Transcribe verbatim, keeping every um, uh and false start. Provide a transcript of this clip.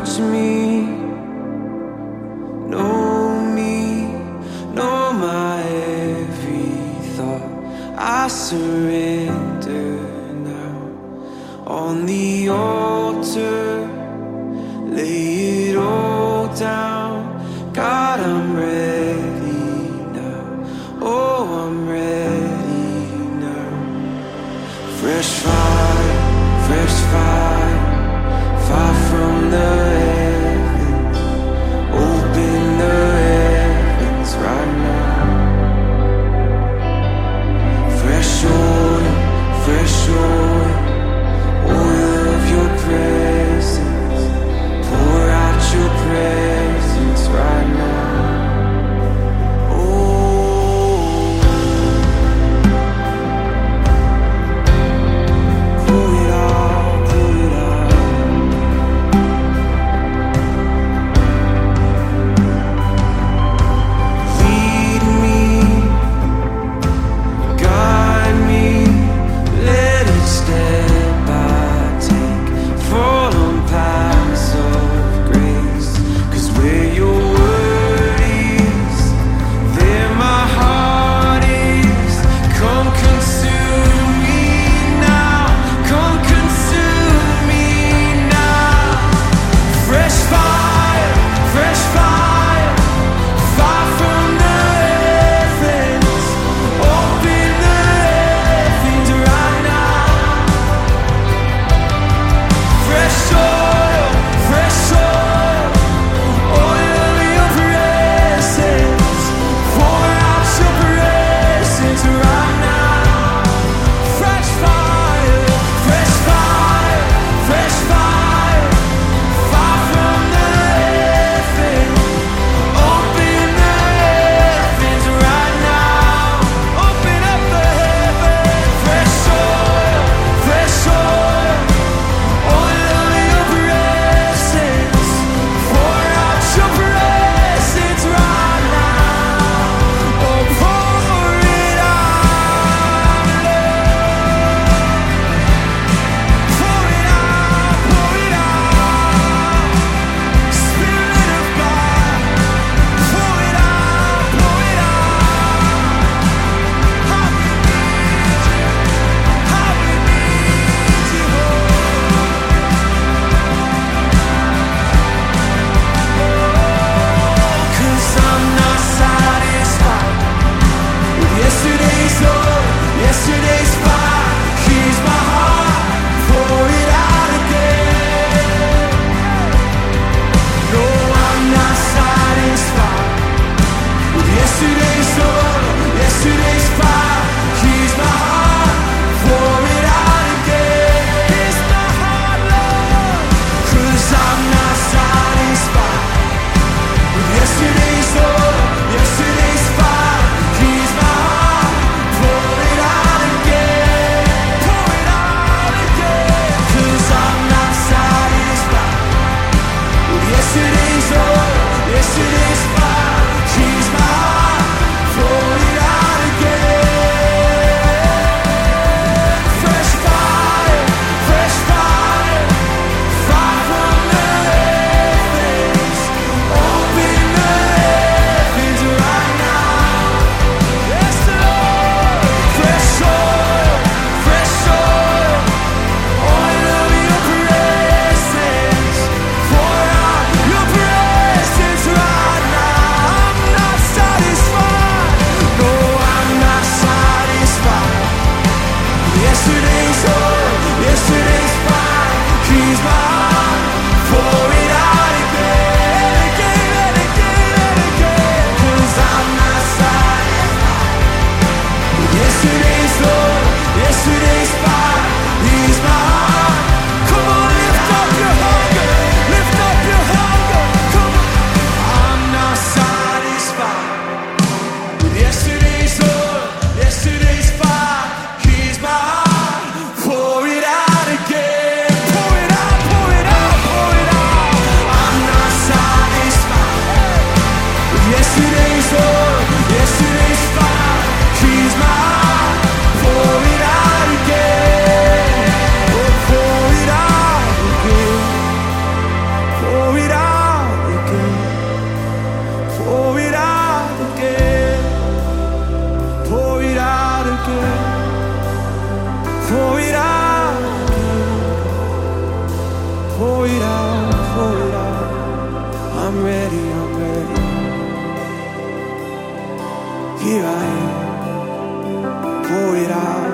touch me, know me, know my every thought. I surrender now. On the altar, lay it all down. God, I'm ready now. Oh, I'm ready now. Fresh fire, fresh fire, far from the heavens. Open the heavens right now. Fresh oil, fresh oil, oil of your presence. Pour out your presence. pour it out, pour it out, pour it out. I'm ready, I'm ready. Here I am, pour it out.